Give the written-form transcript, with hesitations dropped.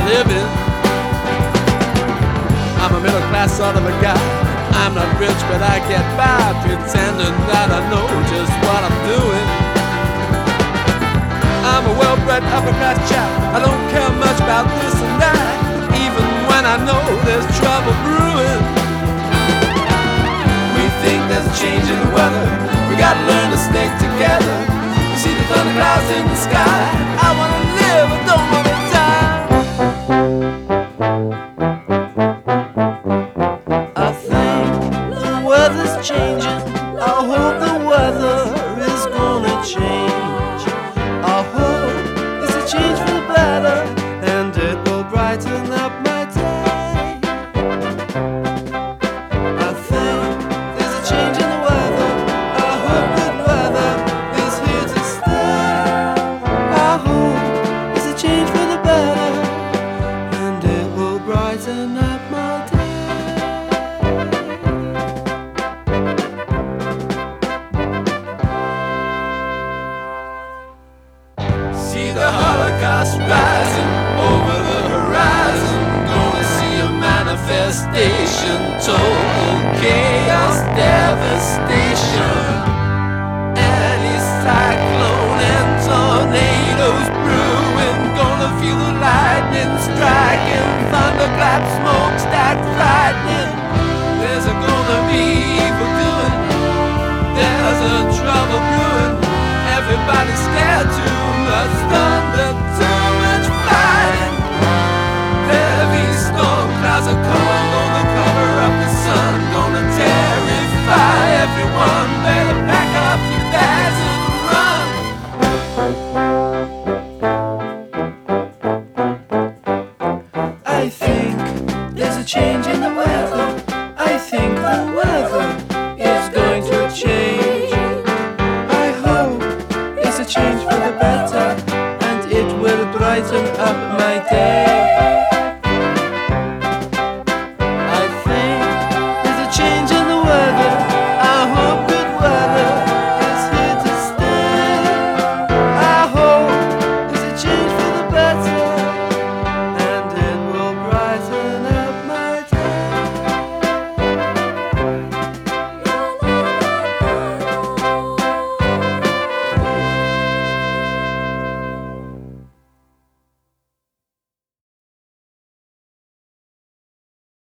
living. I'm a middle class sort of a guy. I'm not rich, but I get by, pretending that I know just what I'm doing. I'm a well-bred upper-class chap. I don't care much about this and that, even when I know there's trouble brewing. We think there's a change in the weather. We gotta learn to stick together. You see the thunder clouds in the sky. I wanna live, I don't wanna die. I think the weather's changing. I hope the weather is gonna change. I hope it's a change for the better, and it will brighten up my day. I think there's a change in the weather. I hope good weather is here to stay. I hope it's a change for the better, and it will brighten up my day. See the Holocaust rising over the horizon. Gonna see a manifestation. Total chaos, devastation. Anti-cyclone and tornadoes brewing. Gonna feel the lightning striking. Thunderclap, smokestack frightening. There's gonna be evil doing. There's a trouble brewing. Everybody's scared too much thunder, too much fighting. Heavy storm clouds are coming, gonna cover up the sun, gonna terrify everyone. Better pack up your bags and run. I think there's a change in the weather. I think the weather